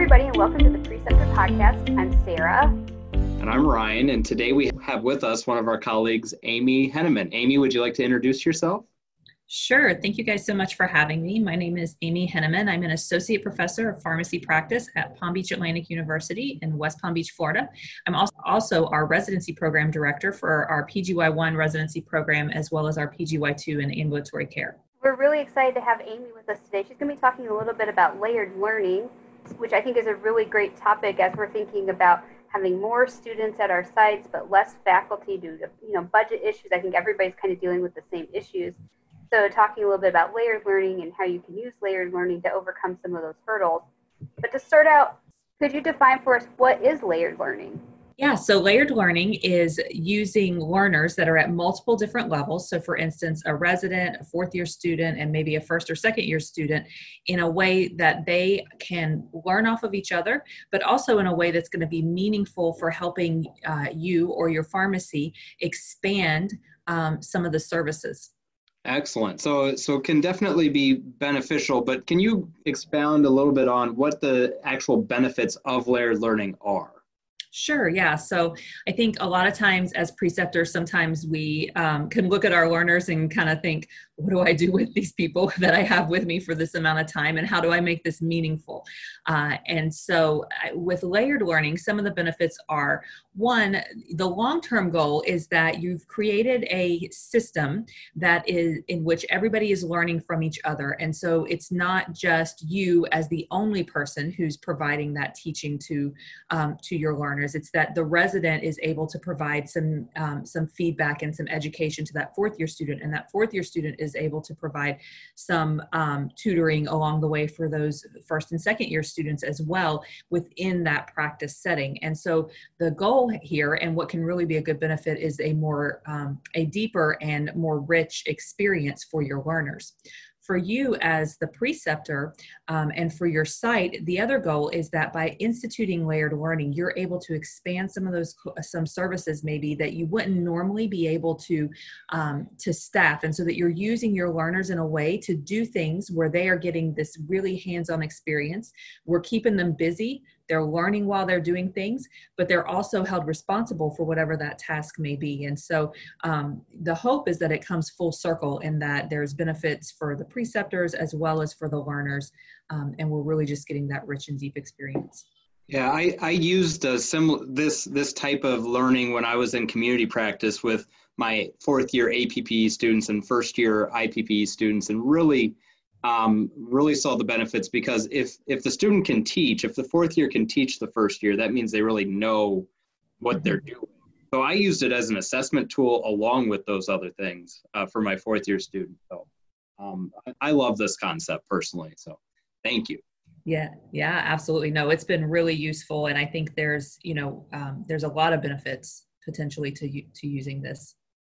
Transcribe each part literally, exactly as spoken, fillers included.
everybody, and welcome to the Preceptor Podcast. I'm Sarah. And I'm Ryan, and today we have with us one of our colleagues, Amy Henneman. Amy, would you like to introduce yourself? Sure. Thank you guys so much for having me. My name is Amy Henneman. I'm an associate professor of pharmacy practice at Palm Beach Atlantic University in West Palm Beach, Florida. I'm also, also our residency program director for our P G Y one residency program, as well as our P G Y two in ambulatory care. We're really excited to have Amy with us today. She's going to be talking a little bit about layered learning, which I think is a really great topic as we're thinking about having more students at our sites, but less faculty due to, you know, budget issues. I think everybody's kind of dealing with the same issues. So talking a little bit about layered learning and how you can use layered learning to overcome some of those hurdles. But to start out, could you define for us what is layered learning? Yeah, so layered learning is using learners that are at multiple different levels. So for instance, a resident, a fourth year student, and maybe a first or second year student in a way that they can learn off of each other, but also in a way that's going to be meaningful for helping uh, you or your pharmacy expand um, some of the services. Excellent. So, so it can definitely be beneficial, but can you expound a little bit on what the actual benefits of layered learning are? Sure. Yeah. So I think a lot of times as preceptors, sometimes we um, can look at our learners and kind of think, what do I do with these people that I have with me for this amount of time? And how do I make this meaningful? Uh, and so I, with layered learning, some of the benefits are, one, the long-term goal is that you've created a system that is in which everybody is learning from each other. And so it's not just you as the only person who's providing that teaching to, um, to your learners. It's that the resident is able to provide some, um, some feedback and some education to that fourth year student, and that fourth year student is able to provide some um, tutoring along the way for those first and second year students as well within that practice setting. And so the goal here, and what can really be a good benefit, is a more, um, a deeper and more rich experience for your learners. For you as the preceptor um, and for your site, the other goal is that by instituting layered learning, you're able to expand some of those, some services maybe that you wouldn't normally be able to, um, to staff. And so that you're using your learners in a way to do things where they are getting this really hands-on experience. We're keeping them busy. They're learning while they're doing things, but they're also held responsible for whatever that task may be. And so um, the hope is that it comes full circle in that there's benefits for the preceptors as well as for the learners. Um, and we're really just getting that rich and deep experience. Yeah, I, I used a similar, this, this type of learning when I was in community practice with my fourth year A P P E students and first year I P P E students, and really Um, really saw the benefits, because if if the student can teach, if the fourth year can teach the first year, that means they really know what mm-hmm. they're doing. So I used it as an assessment tool along with those other things uh, for my fourth year student. So um, I, I love this concept personally. So thank you. Yeah, yeah, absolutely. No, it's been really useful. And I think there's, you know, um, there's a lot of benefits potentially to to using this.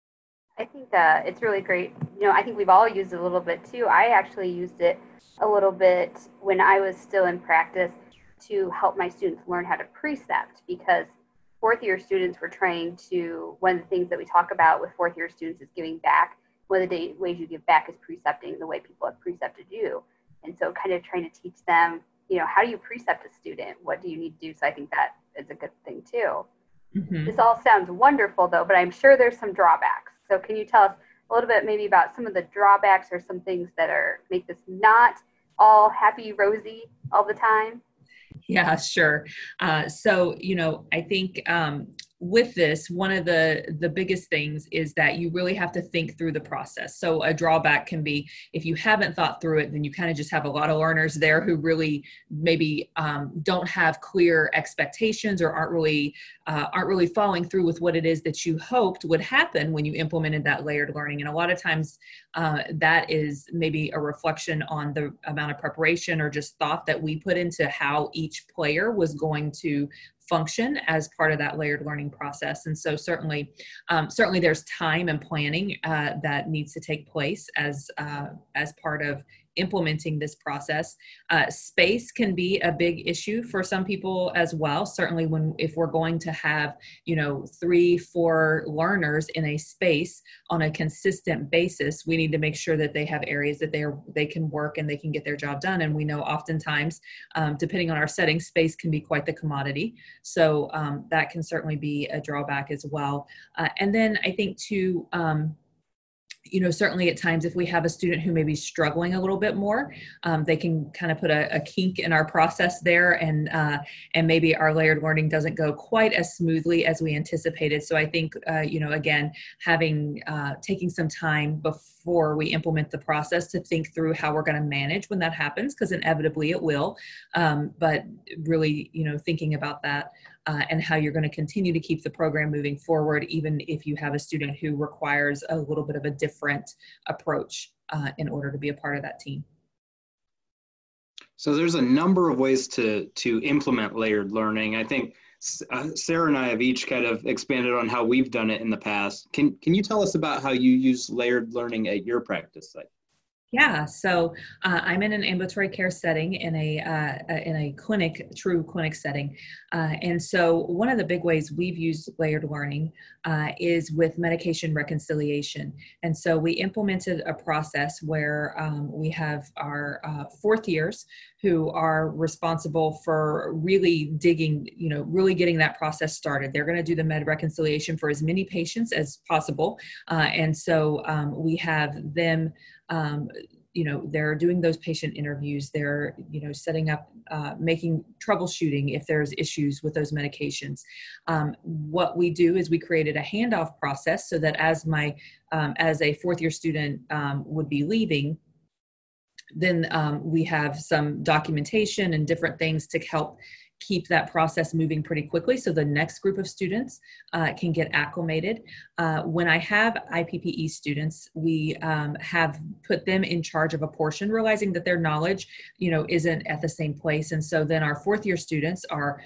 I think uh, it's really great. You know, I think we've all used it a little bit too. I actually used it a little bit when I was still in practice to help my students learn how to precept, because fourth year students were trying to, one of the things that we talk about with fourth year students is giving back. One of the ways you give back is precepting the way people have precepted you. And so kind of trying to teach them, you know, how do you precept a student? What do you need to do? So I think that is a good thing too. Mm-hmm. This all sounds wonderful though, but I'm sure there's some drawbacks. So can you tell us a little bit maybe about some of the drawbacks or some things that are make this not all happy, rosy all the time? Yeah, sure. Uh, so, you know, I think um, with this, one of the, the biggest things is that you really have to think through the process. So a drawback can be if you haven't thought through it, then you kind of just have a lot of learners there who really maybe um, don't have clear expectations or aren't really uh, aren't really following through with what it is that you hoped would happen when you implemented that layered learning. And a lot of times uh, that is maybe a reflection on the amount of preparation or just thought that we put into how each player was going to function as part of that layered learning process. And so certainly, um, certainly there's time and planning uh, that needs to take place as, uh, as part of implementing this process. Uh, space can be a big issue for some people as well. Certainly when, if we're going to have, you know, three, four learners in a space on a consistent basis, we need to make sure that they have areas that they are, they can work and they can get their job done. And we know oftentimes, um, depending on our setting, space can be quite the commodity. So um, that can certainly be a drawback as well. Uh, and then I think too, um, you know, certainly at times if we have a student who may be struggling a little bit more, um, they can kind of put a, a kink in our process there, and uh, and maybe our layered learning doesn't go quite as smoothly as we anticipated. So I think, uh, you know, again, having, uh, taking some time before we implement the process to think through how we're going to manage when that happens, because inevitably it will, um, but really, you know, thinking about that. Uh, and how you're going to continue to keep the program moving forward, even if you have a student who requires a little bit of a different approach uh, in order to be a part of that team. So there's a number of ways to, to implement layered learning. I think uh, Sarah and I have each kind of expanded on how we've done it in the past. Can, can you tell us about how you use layered learning at your practice site? Yeah, so uh, I'm in an ambulatory care setting in a uh, in a clinic, true clinic setting, uh, and so one of the big ways we've used layered learning uh, is with medication reconciliation. And so we implemented a process where um, we have our uh, fourth years who are responsible for really digging, you know, really getting that process started. They're going to do the med reconciliation for as many patients as possible, uh, and so um, we have them. Um, you know, they're doing those patient interviews, they're, you know, setting up, uh, making troubleshooting if there's issues with those medications. Um, what we do is we created a handoff process so that as my, um, as a fourth year student um, would be leaving, then um, we have some documentation and different things to help keep that process moving pretty quickly so the next group of students uh, can get acclimated. Uh, when I have I P P E students, we um, have put them in charge of a portion, realizing that their knowledge, you know, isn't at the same place. And so then our fourth year students are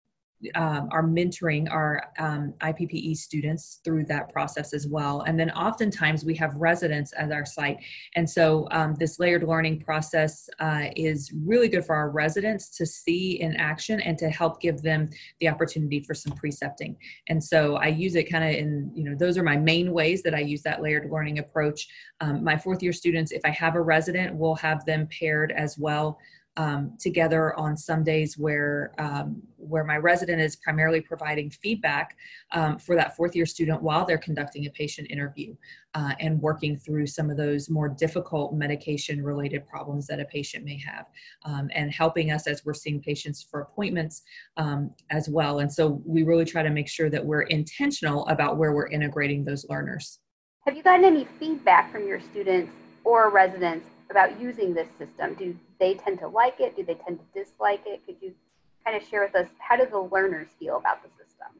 Um, are mentoring our um, I P P E students through that process as well. And then oftentimes we have residents at our site. And so um, this layered learning process uh, is really good for our residents to see in action and to help give them the opportunity for some precepting. And so I use it kind of in, you know, those are my main ways that I use that layered learning approach. Um, my fourth year students, if I have a resident, we'll have them paired as well Um, together on some days where um, where my resident is primarily providing feedback um, for that fourth year student while they're conducting a patient interview uh, and working through some of those more difficult medication related problems that a patient may have, um, and helping us as we're seeing patients for appointments um, as well. And so we really try to make sure that we're intentional about where we're integrating those learners. Have you gotten any feedback from your students or residents about using this system? Do they tend to like it? Do they tend to dislike it? Could you kind of share with us, how do the learners feel about the system?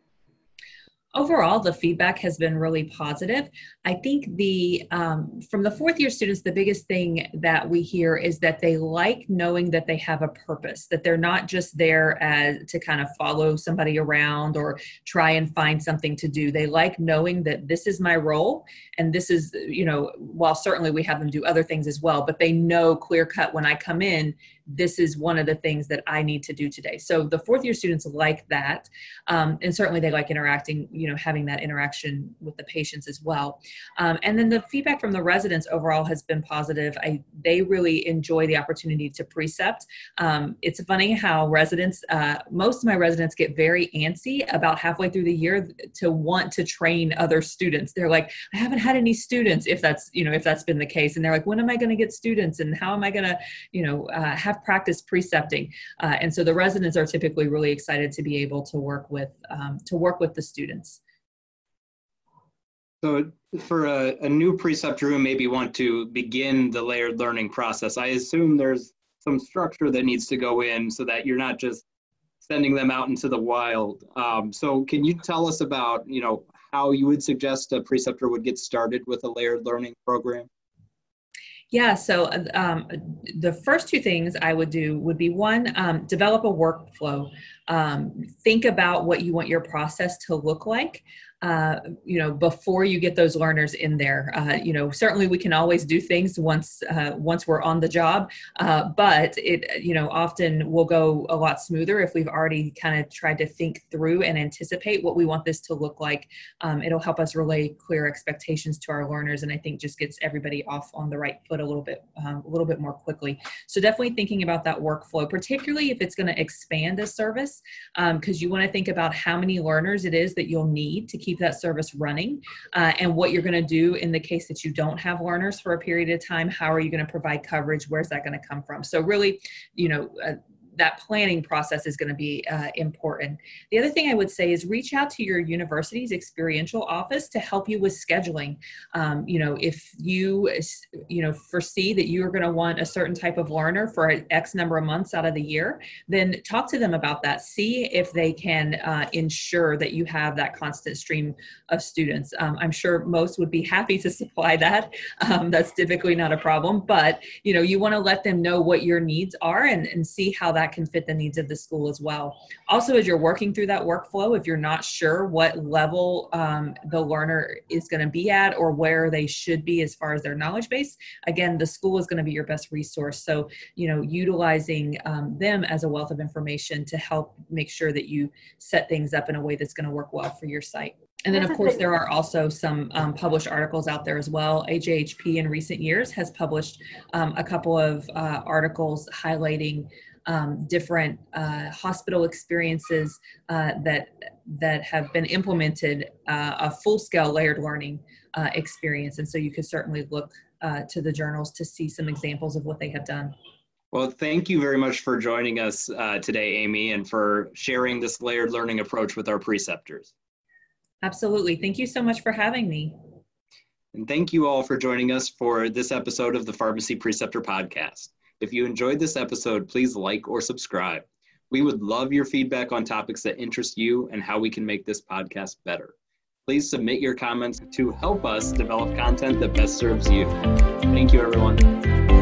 Overall, the feedback has been really positive. I think the um, from the fourth year students, the biggest thing that we hear is that they like knowing that they have a purpose, that they're not just there as to kind of follow somebody around or try and find something to do. They like knowing that this is my role, and this is, you know, while certainly we have them do other things as well, but they know clear cut when I come in, this is one of the things that I need to do today. So the fourth year students like that. Um, and certainly they like interacting, you know, having that interaction with the patients as well. Um, and then the feedback from the residents overall has been positive. I, they really enjoy the opportunity to precept. Um, it's funny how residents, uh, most of my residents get very antsy about halfway through the year to want to train other students. They're like, I haven't had any students, if that's, you know, if that's been the case. And they're like, when am I going to get students? And how am I going to, you know, uh, have practice precepting? Uh, and so the residents are typically really excited to be able to work with, um, to work with the students. So for a, a new preceptor who maybe want to begin the layered learning process, I assume there's some structure that needs to go in so that you're not just sending them out into the wild. Um, so can you tell us about, you know, how you would suggest a preceptor would get started with a layered learning program? Yeah, so um, the first two things I would do would be one, um, develop a workflow. um, think about what you want your process to look like. Uh, you know, before you get those learners in there. Uh, you know, certainly we can always do things once uh, once we're on the job, uh, but it, you know, often will go a lot smoother if we've already kind of tried to think through and anticipate what we want this to look like. Um, it'll help us relay clear expectations to our learners, and I think just gets everybody off on the right foot a little bit, um, a little bit more quickly. So definitely thinking about that workflow, particularly if it's going to expand a service, because um, you want to think about how many learners it is that you'll need to keep keep that service running, uh, and what you're going to do in the case that you don't have learners for a period of time. How are you going to provide coverage? Where's that going to come from? So really, you know, uh, that planning process is going to be uh, important. The other thing I would say is reach out to your university's experiential office to help you with scheduling. Um, you know, if you, you know, foresee that you are going to want a certain type of learner for X number of months out of the year, then talk to them about that. See if they can uh, ensure that you have that constant stream of students. Um, I'm sure most would be happy to supply that. Um, that's typically not a problem, but, you know, you want to let them know what your needs are and, and see how that can fit the needs of the school as well. Also, as you're working through that workflow, if you're not sure what level um, the learner is going to be at or where they should be as far as their knowledge base, again, the school is going to be your best resource. So, you know, utilizing um, them as a wealth of information to help make sure that you set things up in a way that's going to work well for your site. And then, of course, there are also some um, published articles out there as well. A J H P in recent years has published um, a couple of uh, articles highlighting um, different uh, hospital experiences uh, that that have been implemented, uh, a full-scale layered learning uh, experience. And so you could certainly look uh, to the journals to see some examples of what they have done. Well, thank you very much for joining us uh, today, Amy, and for sharing this layered learning approach with our preceptors. Absolutely. Thank you so much for having me. And thank you all for joining us for this episode of the Pharmacy Preceptor Podcast. If you enjoyed this episode, please like or subscribe. We would love your feedback on topics that interest you and how we can make this podcast better. Please submit your comments to help us develop content that best serves you. Thank you, everyone.